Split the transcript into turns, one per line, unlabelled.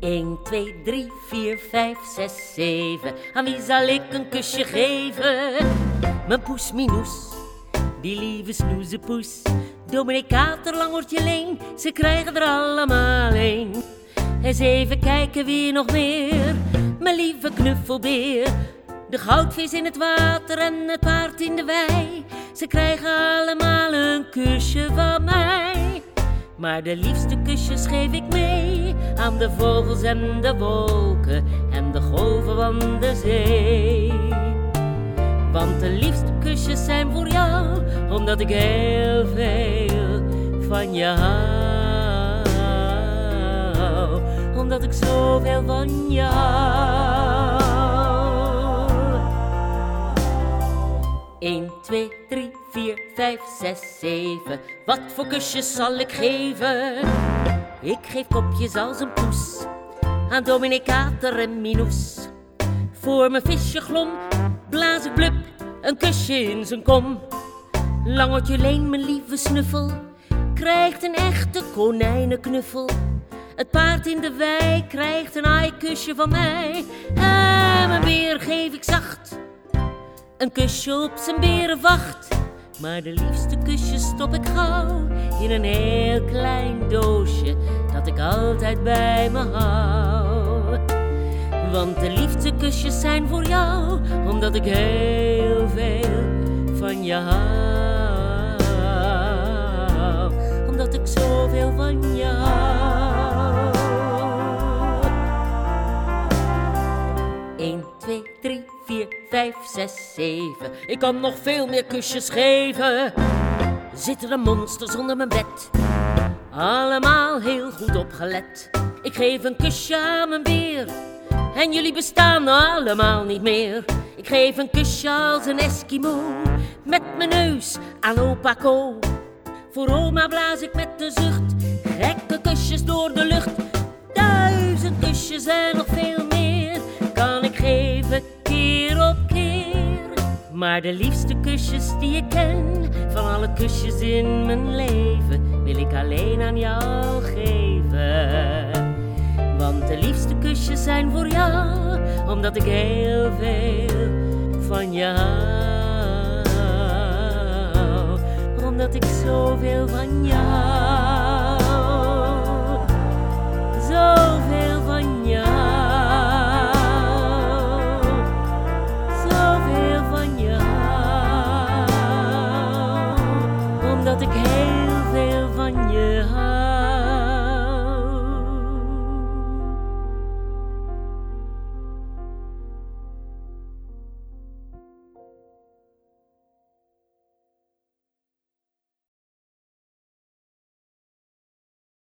1, 2, 3, 4, 5, 6, 7. Aan wie zal ik een kusje geven? Mijn poes Minoes, die lieve snoezepoes. Dominee Kater, Langoortje Leen, ze krijgen er allemaal een. Eens even kijken wie nog meer. Mijn lieve knuffelbeer. De goudvis in het water en het paard in de wei. Ze krijgen allemaal een kusje van mij. Maar de liefste kusjes geef ik mee aan de vogels en de wolken en de golven van de zee. Want de liefste kusjes zijn voor jou, omdat ik heel veel van je hou. Omdat ik zoveel van je hou. 1, 2, 3, 4, 5, 6, 7. Wat voor kusjes zal ik geven? Ik geef kopjes als een poes aan dominee Kater en Minoes. Voor mijn visje Glom blaas ik Blub een kusje in zijn kom. Langoortje Leen, mijn lieve snuffel, krijgt een echte konijnenknuffel. Het paard in de wei krijgt een aaikusje van mij. En mijn beer geef ik zacht een kusje op zijn berenvacht. Maar de liefste kusjes stop ik gauw in een heel klein doosje dat ik altijd bij me hou. Want de liefste kusjes zijn voor jou, omdat ik heel veel van je hou. Omdat ik zoveel van je hou. 1, 2, 3, 4, 5, 6, 7. Ik kan nog veel meer kusjes geven. Zitten er monsters onder mijn bed, allemaal heel goed opgelet. Ik geef een kusje aan mijn beer en jullie bestaan allemaal niet meer. Ik geef een kusje als een Eskimo met mijn neus aan opa Ko. Voor oma blaas ik met de zucht gekke kusjes door de lucht. 1000 kusjes en nog veel meer kan ik geven keer op keer. Maar de liefste kusjes die ik ken, van alle kusjes in mijn leven, wil ik alleen aan jou geven. Want de liefste kusjes zijn voor jou, omdat ik heel veel van je hou. Omdat ik zoveel van je hou. Zoveel van je hou. Zoveel van je hou. Omdat ik heel veel van je hou.